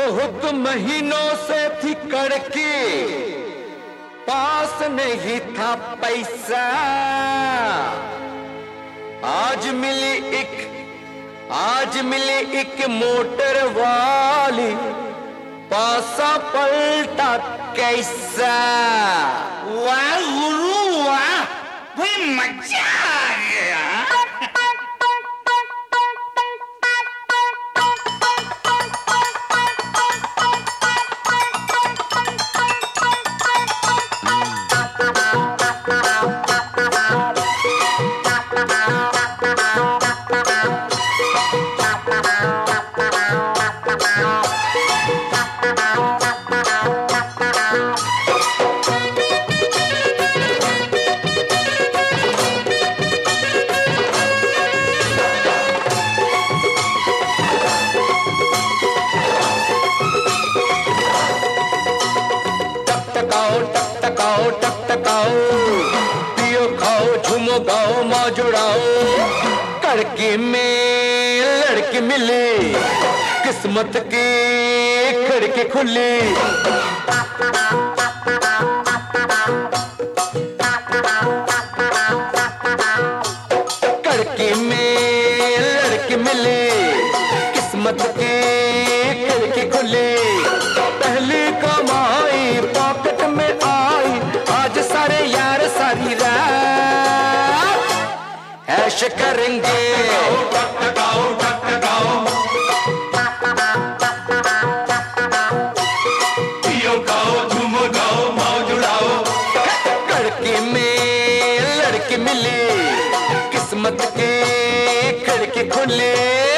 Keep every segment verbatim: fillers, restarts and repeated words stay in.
बहुत महीनों से थी कड़की, पास नहीं था पैसा। आज मिली एक आज मिली एक मोटर वाली, पासा पलटा कैसा। वाह गुरु वाह, भाई मजा आ गया। टकटकाओ टकटकाओ, पियो खाओ झूमो गाओ मौज उड़ाओ। कड़की में लड़की मिली, किस्मत की खिड़की खुली। कड़की में लड़की मिली, किस्मत की खिड़की खुली। पहली कमाई पॉकेट में आई, आज सारे यार सारी रात ऐश करेंगे। टकटकाओ टकटकाओ, पियो खाओ झूमो गाओ मौज उड़ाओ। कड़की में लड़की मिली, किस्मत की खिड़की खुली।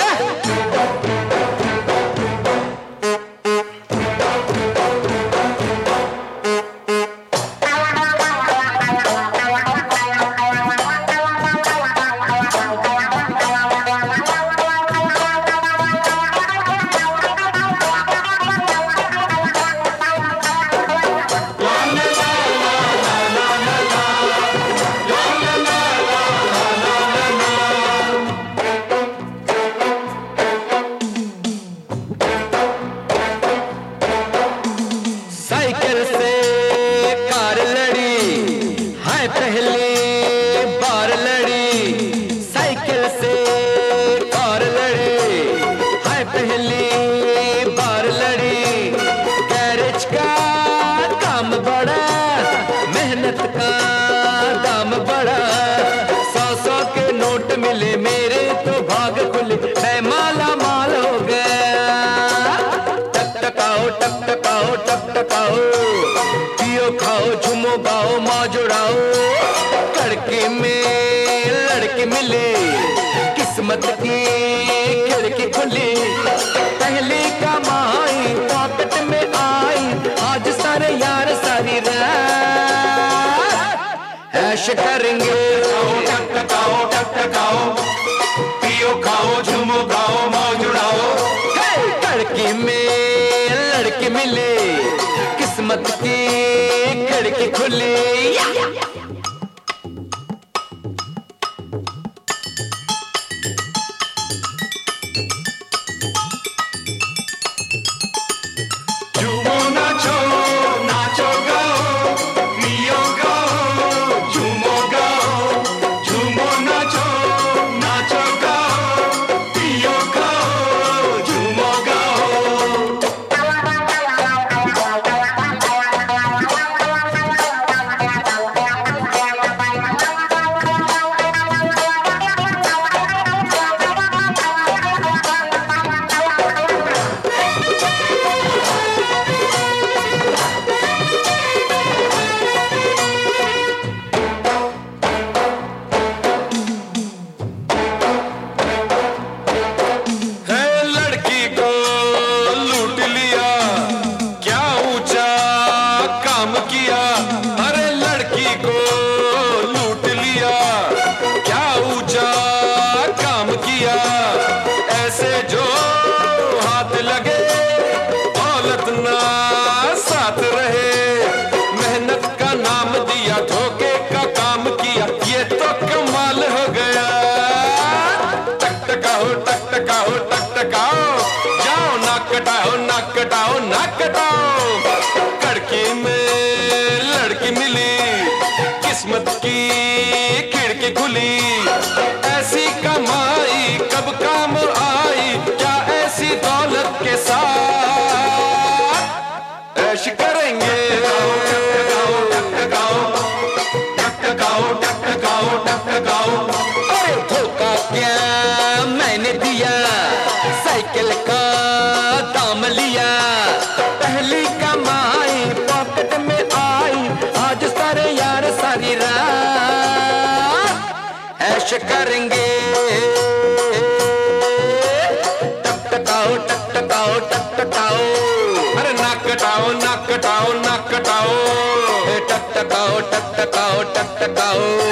साइकिल से कार लड़ी है पहली बार लड़ी। साइकिल से कार लड़ी है पहली बार लड़ी। गैरेज का काम बड़ा, मेहनत का दाम बड़ा। सौ सौ के नोट मिले मेरे तो भाग खुले, मैं माला माल हो गया। टकटकाओ टकटकाओ टकटकाओ, पियो खाओ झूमो गाओ मौज उड़ाओ। कड़की में लड़की मिली, किस्मत की खिड़की खुली। पहली कमाई पॉकेट में आई, आज सारे यार सारी रात ऐश करेंगे। टकटकाओ टकटकाओ, पियो खाओ झूमो गाओ मौज उड़ाओ। कड़की में लड़की मिली, किस्मत की खिड़की खुली। झूमो नाचो नाचो गाओ, पियो गाओ झूमो गाओ, झूमो नाचो करेंगे। टकटकाओ टकटकाओ टकटकाओ, अरे नाक कटाओ नाक कटाओ नाक कटाओ, टकटकाओ टकटकाओ टकटकाओ।